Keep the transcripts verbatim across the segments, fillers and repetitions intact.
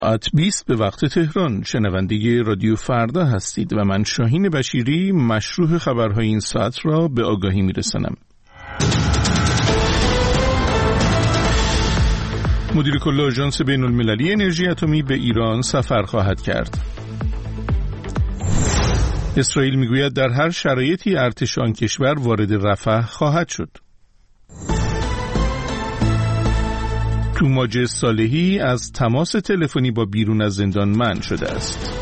ساعت بیست به وقت تهران شنونده رادیو فردا هستید و من شاهین بشیری مشروح خبرهای این ساعت را به آگاهی میرسانم. مدیر کل آژانس بین المللی انرژی اتمی به ایران سفر خواهد کرد. اسرائیل میگوید در هر شرایطی ارتش آن کشور وارد رفح خواهد شد. توماج صالحی از تماس تلفنی با بیرون از زندان منع شده است.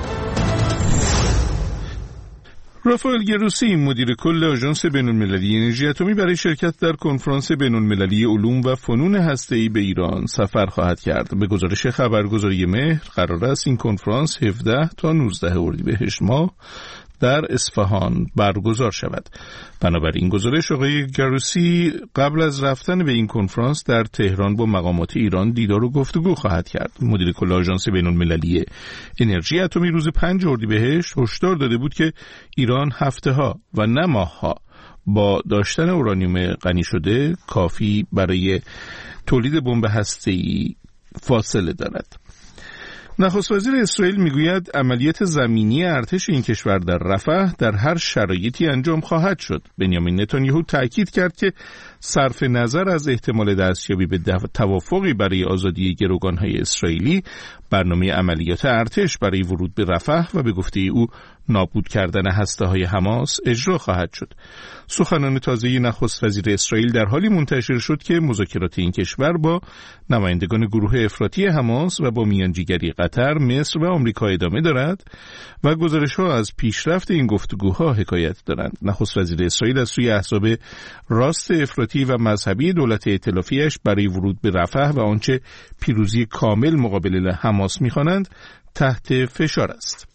رافائل گروسی مدیر کل آژانس بین‌المللی انرژی اتمی برای شرکت در کنفرانس بین‌المللی علوم و فنون هسته‌ای به ایران سفر خواهد کرد. به گزارش خبرگزاری مهر قرار است این کنفرانس هفده تا نوزده اردیبهشت ماه در اصفهان برگزار شود. بنابراین گزارش آقای گروسی قبل از رفتن به این کنفرانس در تهران با مقامات ایران دیدار و گفتگو خواهد کرد. مدیر کل آژانس بین‌المللی انرژی اتمی روز پنج اردیبهشت هشدار داده بود که ایران هفته‌ها و نه ماه‌ها با داشتن اورانیوم غنی شده کافی برای تولید بمب هسته‌ای فاصله دارد. نخست وزیر اسرائیل میگوید عملیات زمینی ارتش این کشور در رفح در هر شرایطی انجام خواهد شد. بنیامین نتانیاهو تاکید کرد که صرف نظر از احتمال دستیابی به توافقی برای آزادی گروگان‌های اسرائیلی، برنامه عملیات ارتش برای ورود به رفح و به گفته او نابود کردن هسته‌های حماس اجرا خواهد شد. سخنان تازه نخست وزیر اسرائیل در حالی منتشر شد که مذاکرات این کشور با نمایندگان گروه افراطی حماس و با میانجیگری قطر، مصر و آمریکا ادامه دارد و گزارش‌ها از پیشرفت این گفتگوها حکایت دارند. نخست وزیر اسرائیل از سوی احزاب راست افراطی و مذهبی دولت ائتلافیش برای ورود به رفح و آنچه پیروزی کامل مقابل حماس می‌خوانند تحت فشار است.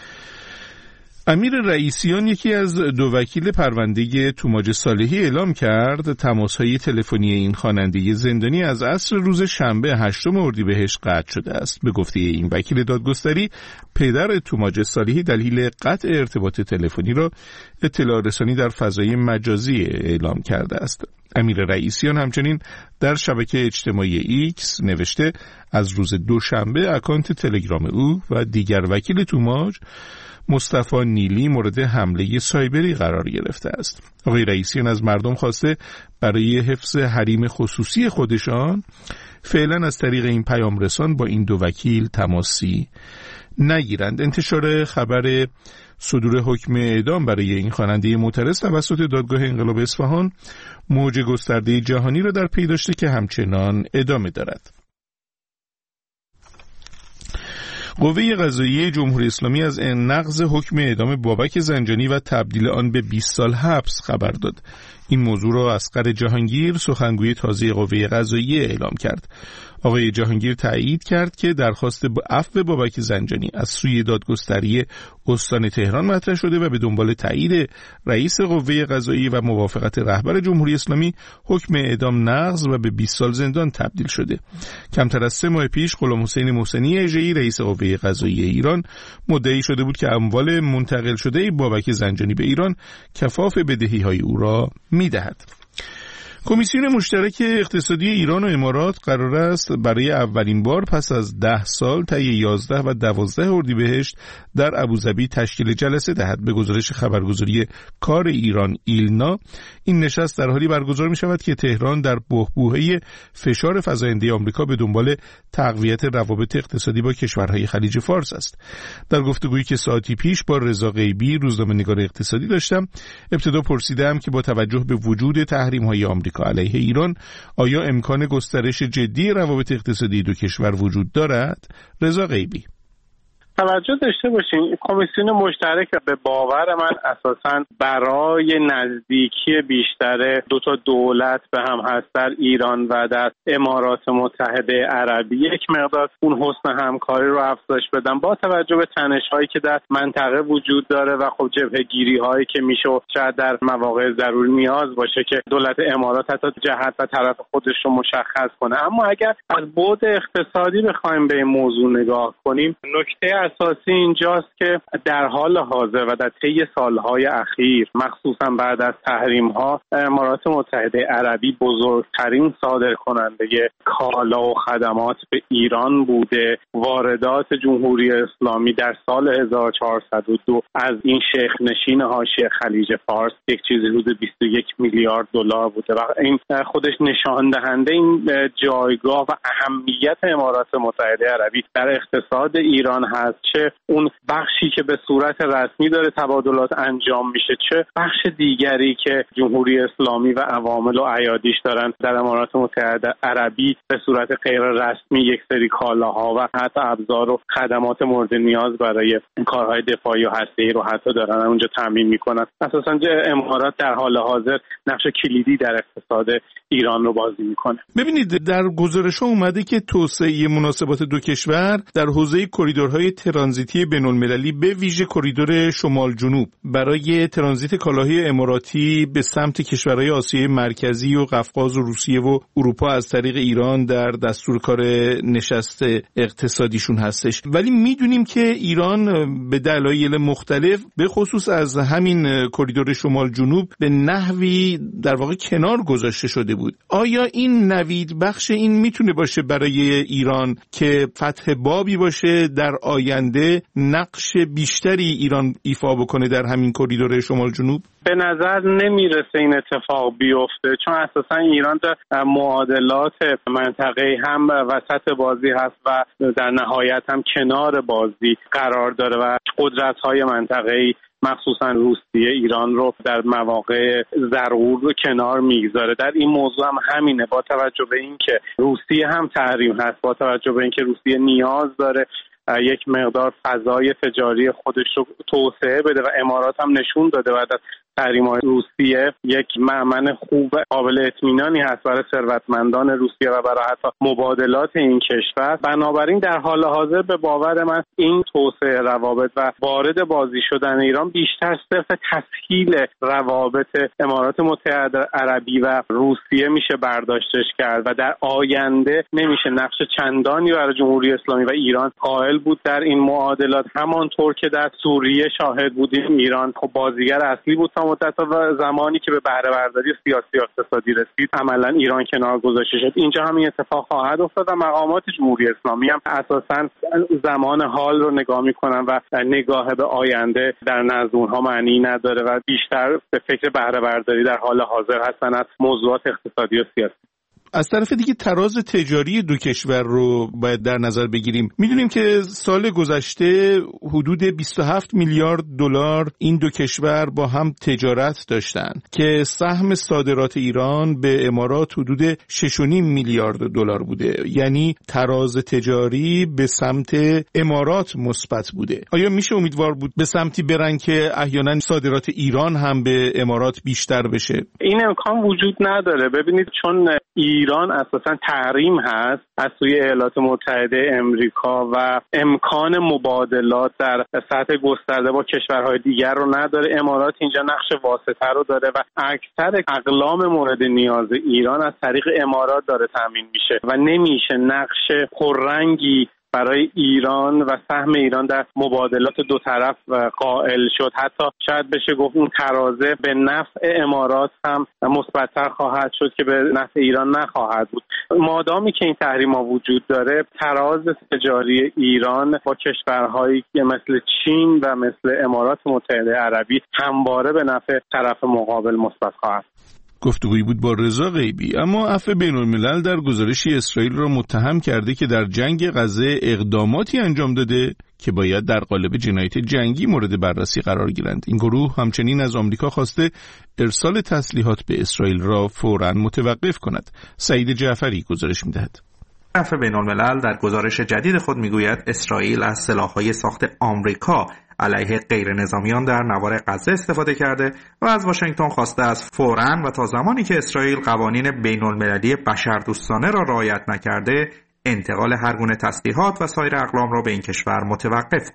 امیر رئیسیان یکی از دو وکیل پرونده توماج صالحی اعلام کرد تماس‌های تلفنی این خواننده زندانی از عصر روز شنبه هشتم اردیبهشت قطع شده است. به گفته این وکیل دادگستری، پدر توماج صالحی دلیل قطع ارتباط تلفنی را اطلاع رسانی در فضای مجازی اعلام کرده است. امیر رئیسیان همچنین در شبکه اجتماعی ایکس نوشته از روز دوشنبه اکانت تلگرام او و دیگر وکیل توماج مصطفی نیلی مورد حمله سایبری قرار گرفته است. آقای رئیسیان از مردم خواسته برای حفظ حریم خصوصی خودشان فعلا از طریق این پیام رسان با این دو وکیل تماسی نگیرند. انتشار خبر صدور حکم اعدام برای این خواننده معترض توسط دادگاه انقلاب اصفهان موج گسترده جهانی را در پی داشته که همچنان ادامه دارد. قوه قضاییه جمهوری اسلامی از نقض حکم اعدام بابک زنجانی و تبدیل آن به بیست سال حبس خبر داد. این موضوع را اصغر جهانگیر سخنگوی تازه قوه قضاییه اعلام کرد. آقای جهانگیر تایید کرد که درخواست عفو بابک زنجانی از سوی دادگستری استان تهران مطرح شده و به دنبال تایید رئیس قوه قضاییه و موافقت رهبر جمهوری اسلامی حکم اعدام نقض و به بیست سال زندان تبدیل شده. کمتر از سه ماه پیش غلام حسین محسنی اژه‌ای رئیس قوه قضاییه ایران مدعی شده بود که اموال منتقل شده بابک زنجانی به ایران کفاف بدهی‌های او را می‌دهد. کمیسیون مشترک اقتصادی ایران و امارات قرار است برای اولین بار پس از ده سال طی یازده و دوازده اردیبهشت در ابوظبی تشکیل جلسه دهد. به گزارش خبرگزاری کار ایران ایلنا، این نشست در حالی برگزار می شود که تهران در بحبوحه فشار فزاینده آمریکا به دنبال تقویت روابط اقتصادی با کشورهای خلیج فارس است. در گفتگویی که ساعتی پیش با رضا غیبی روزنامه‌نگار اقتصادی داشتم، ابتدا پرسیدم که با توجه به وجود تحریم‌های آمریکا علیه ایران آیا امکان گسترش جدی روابط اقتصادی دو کشور وجود دارد؟ رضا غیبی: توجه داشته باشین کمیسیون مشترک به باور من اساساً برای نزدیکی بیشتر دو تا دولت به هم هست در ایران و در امارات متحده عربی یک مقدار اون حسن همکاری رو افزایش بدن با توجه به تنش‌هایی که در منطقه وجود داره و خب جبهه‌گیری‌هایی که میشه شاید در مواقع ضروری نیاز باشه که دولت امارات حتی جهت و طرف خودش رو مشخص کنه. اما اگر از بعد اقتصادی بخوایم به این موضوع نگاه کنیم، نکته اساسی اینجاست که در حال حاضر و در طی سالهای اخیر مخصوصا بعد از تحریم‌ها امارات متحده عربی بزرگترین صادرکننده کالا و خدمات به ایران بوده. واردات جمهوری اسلامی در سال هزار و چهارصد و دو از این شیخ نشین حاشیه خلیج فارس یک چیزی حدود بیست و یک میلیارد دلار بوده و این خودش نشان دهنده این جایگاه و اهمیت امارات متحده عربی در اقتصاد ایران هست، چه اون بخشی که به صورت رسمی داره تبادلات انجام میشه، چه بخش دیگری که جمهوری اسلامی و عوامل و ایادیش دارن در امارات متحده عربی به صورت غیر رسمی یک سری کالاها و حتی ابزار و خدمات مورد نیاز برای کارهای دفاعی و هسته‌ای رو حتی دارن اونجا تامین میکنن. اساساً امارات در حال حاضر نقش کلیدی در اقتصاد ایران رو بازی میکنه. ببینید در گزارش‌ها اومده که توسعه مناسبات دو کشور در حوزه کریدورهای ترانزیتی بین‌المللی به ویژه کریدور شمال جنوب برای ترانزیت کالاهای اماراتی به سمت کشورهای آسیای مرکزی و قفقاز و روسیه و اروپا از طریق ایران در دستور کار نشست اقتصادیشون هستش. ولی میدونیم که ایران به دلایل مختلف به خصوص از همین کریدور شمال جنوب به نحوی در واقع کنار گذاشته شده بود. آیا این نوید بخش این میتونه باشه برای ایران که فتح بابی باشه در آینده نقش بیشتری ایران ایفا بکنه در همین کریدور شمال جنوب؟ به نظر نمیرسه این اتفاق بیفته، چون اساسا ایران در معادلات منطقه هم وسط بازی هست و در نهایت هم کنار بازی قرار داره و قدرت‌های منطقه‌ای مخصوصا روسیه ایران رو در مواقع ضرور رو کنار میگذاره. در این موضوع هم همینه، با توجه به اینکه روسیه هم تحریم هست، با توجه به اینکه روسیه نیاز داره یک مقدار فضای تجاری خودش رو توسعه بده و امارات هم نشون داده بعد از تحریم‌های روسیه یک مأمن خوب قابل اطمینانی هست برای ثروتمندان روسیه و برای حتی مبادلات این کشور. بنابراین در حال حاضر به باور من این توسعه روابط و وارد بازی شدن ایران بیشتر صرف تسهیل روابط امارات متحده عربی و روسیه میشه برداشتش کرد و در آینده نمیشه نقش چندانی برای جمهوری اسلامی و ایران قائل بود در این معادلات. همانطور که در سوریه شاهد بودیم ایران خب بازیگر اصلی بود تا مدت و زمانی که به بهره برداری سیاسی و اقتصادی رسید عملا ایران کنار گذاشته شد. اینجا هم این اتفاق خواهد افتاد و مقامات جمهوری اسلامی هم اساساً زمان حال رو نگاه میکنن و نگاه به آینده در نزد اونها معنی نداره و بیشتر به فکر بهره برداری در حال حاضر هستن از موضوعات اقتصادی و سیاسی. از طرف دیگه تراز تجاری دو کشور رو باید در نظر بگیریم. میدونیم که سال گذشته حدود بیست و هفت میلیارد دلار این دو کشور با هم تجارت داشتن که سهم صادرات ایران به امارات حدود شش و نیم میلیارد دلار بوده، یعنی تراز تجاری به سمت امارات مثبت بوده. آیا میشه امیدوار بود به سمتی برن که احیانا صادرات ایران هم به امارات بیشتر بشه؟ این امکان وجود نداره. ببینید چون ایران اساساً تحریم هست از سوی ایالات متحده امریکا و امکان مبادلات در سطح گسترده با کشورهای دیگر رو نداره، امارات اینجا نقش واسطه رو داره و اکثر اقلام مورد نیاز ایران از طریق امارات داره تامین میشه و نمیشه نقش پررنگی برای ایران و سهم ایران در مبادلات دو طرف قائل شد. حتی شاید بشه گفت اون ترازه به نفع امارات هم مثبت‌تر خواهد شد که به نفع ایران نخواهد بود. مادامی که این تحریم‌ها وجود داره، تراز تجاری ایران با کشورهایی که مثل چین و مثل امارات متحده عربی همواره به نفع طرف مقابل مثبت خواهد. گفتگویی بود با رضا غیبی. اما عفو بین‌الملل در گزارشی اسرائیل را متهم کرده که در جنگ غزه اقداماتی انجام داده که باید در قالب جنایت جنگی مورد بررسی قرار گیرند. این گروه همچنین از آمریکا خواسته ارسال تسلیحات به اسرائیل را فوراً متوقف کند. سعید جعفری گزارش می‌دهد. عفو بین‌الملل در گزارش جدید خود میگوید اسرائیل از سلاح‌های ساخت آمریکا علیه غیر نظامیان در نوار غزه استفاده کرده و از واشنگتن خواسته از فوراً و تا زمانی که اسرائیل قوانین بین‌المللی بشردوستانه را رعایت نکرده انتقال هر گونه تسلیحات و سایر اقلام را به این کشور متوقف کند.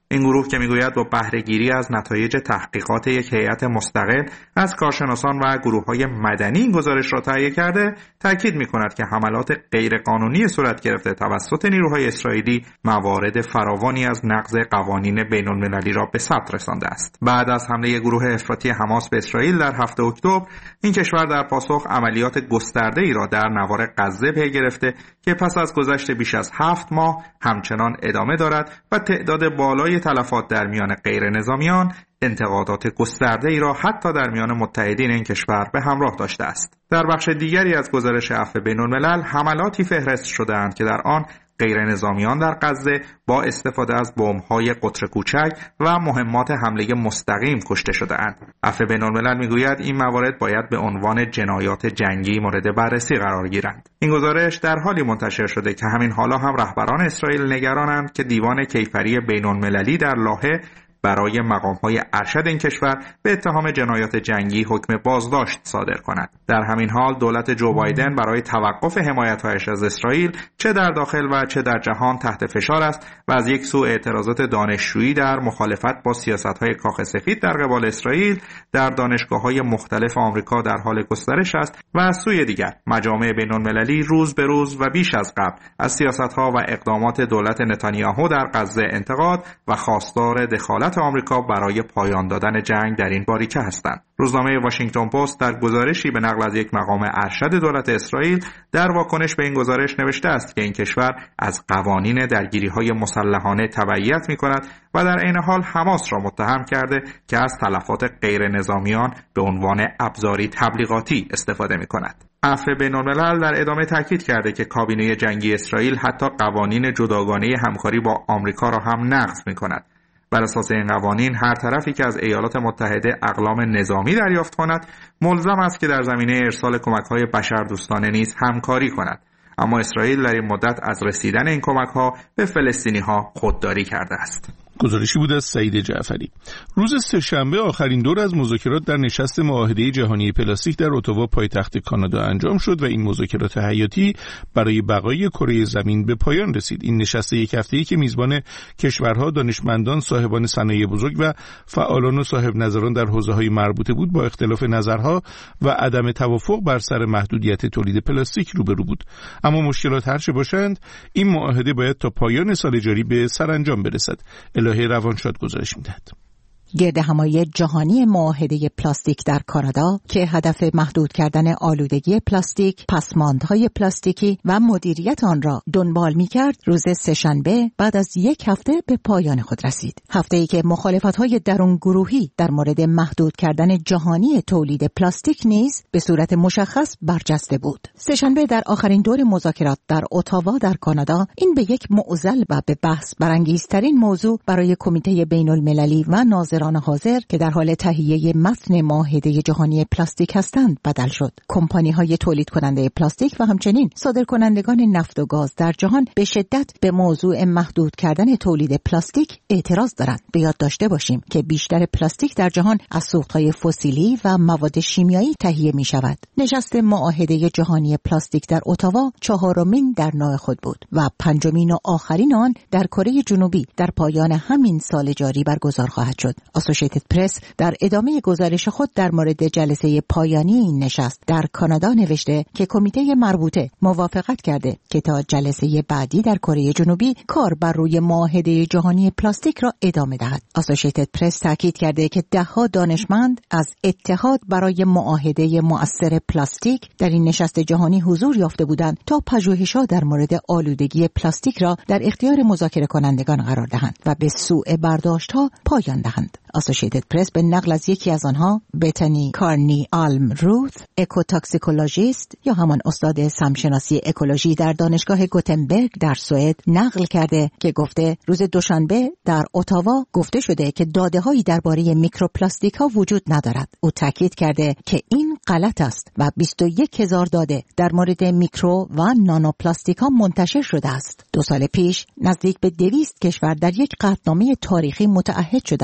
این گروه که میگوید با بهره‌گیری از نتایج تحقیقات یک هیئت مستقل از کارشناسان و گروه‌های مدنی این گزارش را تهیه کرده، تاکید می‌کند که حملات غیرقانونی صورت گرفته توسط نیروهای اسرائیلی موارد فراوانی از نقض قوانین بین‌المللی را به ثبت رسانده است. بعد از حمله گروه افراطی حماس به اسرائیل در هفتم اکتبر، این کشور در پاسخ عملیات گسترده‌ای را در نوار غزه پی گرفته که پس از گذشت بیش از هفت ماه همچنان ادامه دارد و تعداد بالای تلفات در میان غیر نظامیان انتقادات گسترده‌ای را حتی در میان متحدین این کشور به همراه داشته است. در بخش دیگری از گزارش عفو بین‌الملل حملاتی فهرست شده‌اند که در آن غیر نظامیان در غزه با استفاده از بمب‌های قطر کوچک و مهمات حمله مستقیم کشته شده‌اند. عفو بین‌الملل می‌گوید این موارد باید به عنوان جنایات جنگی مورد بررسی قرار گیرند. این گزارش در حالی منتشر شده که همین حالا هم رهبران اسرائیل نگرانند که دیوان کیفری بین‌المللی در لاهه برای مقام‌های ارشد این کشور به اتهام جنایات جنگی حکم بازداشت صادر کند. در همین حال دولت جو بایدن برای توقف حمایت‌هایش از اسرائیل چه در داخل و چه در جهان تحت فشار است و از یک سو اعتراضات دانشجویی در مخالفت با سیاست‌های کاخ سفید در قبال اسرائیل در دانشگاه‌های مختلف آمریکا در حال گسترش است و از سوی دیگر مجامع بین‌المللی روز به روز و بیش از قبل از سیاست‌ها و اقدامات دولت نتانیاهو در غزه انتقاد و خواستار دخالت آمریکا برای پایان دادن جنگ در این باریکه هستند. روزنامه واشنگتن پست در گزارشی به نقل از یک مقام ارشد دولت اسرائیل در واکنش به این گزارش نوشته است که این کشور از قوانین درگیری‌های مسلحانه تبعیت می‌کند و در عین حال حماس را متهم کرده که از تلفات غیر نظامیان به عنوان ابزاری تبلیغاتی استفاده می‌کند. عفو بین‌الملل در ادامه تاکید کرده که کابینه جنگی اسرائیل حتی قوانین جداگانه همکاری با آمریکا را هم نقض می‌کند. بر اساس این قوانین هر طرفی که از ایالات متحده اقلام نظامی دریافت کند ملزم است که در زمینه ارسال کمک‌های بشردوستانه نیز همکاری کند، اما اسرائیل در این مدت از رسیدن این کمک‌ها به فلسطینی‌ها خودداری کرده است. گزارشی بود از سعید جعفری. روز سه‌شنبه آخرین دور از مذاکرات در نشست معاهده جهانی پلاستیک در اتاوا پایتخت کانادا انجام شد و این مذاکرات حیاتی برای بقای کره زمین به پایان رسید. این نشست یک هفته‌ای که میزبان کشورها، دانشمندان، صاحبان صنایع بزرگ و فعالان و صاحب نظران در حوزه‌های مربوطه بود با اختلاف نظرها و عدم توافق بر سر محدودیت تولید پلاستیک روبرو بود. اما مشکلات هرچه باشند این معاهده باید تا پایان سال جاری به سرانجام برسد. الهه روانشاد گزارش می‌دهد. گردهمایی جهانی معاهده پلاستیک در کانادا که هدف محدود کردن آلودگی پلاستیک، پسماندهای پلاستیکی و مدیریت آن را دنبال می‌کرد، روز سه‌شنبه بعد از یک هفته به پایان خود رسید. هفته‌ای که مخالفت‌های درون گروهی در مورد محدود کردن جهانی تولید پلاستیک نیز به صورت مشخص برجسته بود. سه‌شنبه در آخرین دور مذاکرات در اتاوا در کانادا، این به یک معضل و به بحث برانگیزترین موضوع برای کمیته بین‌المللی و ناظر آن حاضر که در حال تهیه متن معاهده جهانی پلاستیک هستند بدل شد. کمپانی‌های تولید کننده پلاستیک و همچنین صادرکنندگان نفت و گاز در جهان به شدت به موضوع محدود کردن تولید پلاستیک اعتراض دارند. به یاد داشته باشیم که بیشتر پلاستیک در جهان از سوخت‌های فسیلی و مواد شیمیایی تهیه می‌شود. نشست معاهده جهانی پلاستیک در اتاوا چهارمین در نوع خود بود و پنجمین و آخرین آن در کره جنوبی در پایان همین سال جاری برگزار خواهد شد. اسوسییتد پرس در ادامه گزارش خود در مورد جلسه پایانی این نشست در کانادا نوشته که کمیته مربوطه موافقت کرده که تا جلسه بعدی در کره جنوبی کار بر روی معاهده جهانی پلاستیک را ادامه دهد. اسوسییتد پرس تاکید کرده که ده‌ها دانشمند از اتحاد برای معاهده مؤثر پلاستیک در این نشست جهانی حضور یافته بودند تا پژوهش‌ها در مورد آلودگی پلاستیک را در اختیار مذاکره کنندگان قرار دهند و به سوء برداشت‌ها پایان دهند. اسوسییتد پرس به نقل از یکی از آنها، بتنی کارنی آلم روث، اکوتاکسیکولوژیست یا همان استاد سمشناسی اکولوژی در دانشگاه گوتنبرگ در سوئد، نقل کرده که گفته روز دوشنبه در اتاوا گفته شده که داده‌هایی درباره میکروپلاستیک‌ها وجود ندارد. او تاکید کرده که این غلط است و بیست و یک هزار داده در مورد میکرو و نانوپلاستیک‌ها منتشر شده است. دو سال پیش نزدیک به دویست کشور در یک قطعنامه تاریخی متعهد شدند تا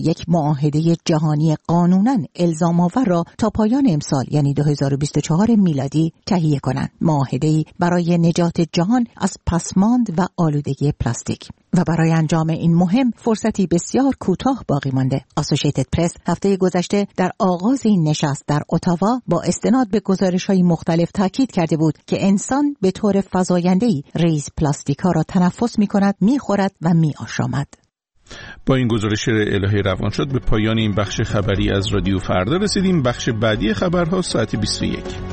یک معاهده جهانی قانوناً الزام آور را تا پایان امسال یعنی دو هزار و بیست و چهار میلادی تهیه کنند. معاهده‌ای برای نجات جهان از پسماند و آلودگی پلاستیک. و برای انجام این مهم فرصتی بسیار کوتاه باقی مانده. اسوسییتد پرس هفته گذشته در آغاز این نشست در اتاوا با استناد به گزارش‌های مختلف تاکید کرده بود که انسان به طور فزاینده‌ای ریز پلاستیک‌ها را تنفس می‌کند، می‌خورد و می‌آشامد. با این گزارش الهه روان شد به پایان این بخش خبری از رادیو فردا رسیدیم. بخش بعدی خبرها ساعت بیست و یک.